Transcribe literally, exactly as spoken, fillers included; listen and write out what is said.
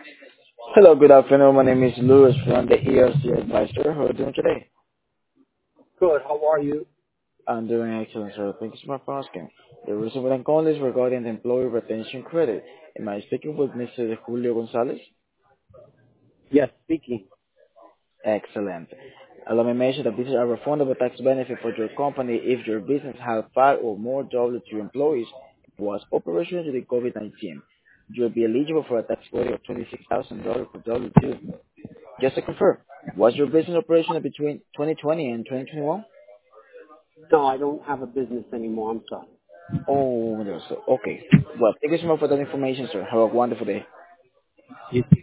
Hello, good afternoon. My name is Louis from the E R C Advisor. How are you doing today? Good. How are you? I'm doing excellent, sir. Thank you so much for asking. The reason why I'm calling is regarding the employee retention credit. Am I speaking with Mister Julio Gonzalez? Yes, speaking. Excellent. Allow me to mention that this is a refundable tax benefit for your company if your business has five or more W two employees was operational during COVID nineteen. You'll be eligible for a tax credit of twenty-six thousand dollars per W two. Just to confirm, was your business operational between twenty twenty and twenty twenty-one? No, I don't have a business anymore. I'm sorry. Oh, no, so, okay. Well, thank you so much for that information, sir. Have a wonderful day. You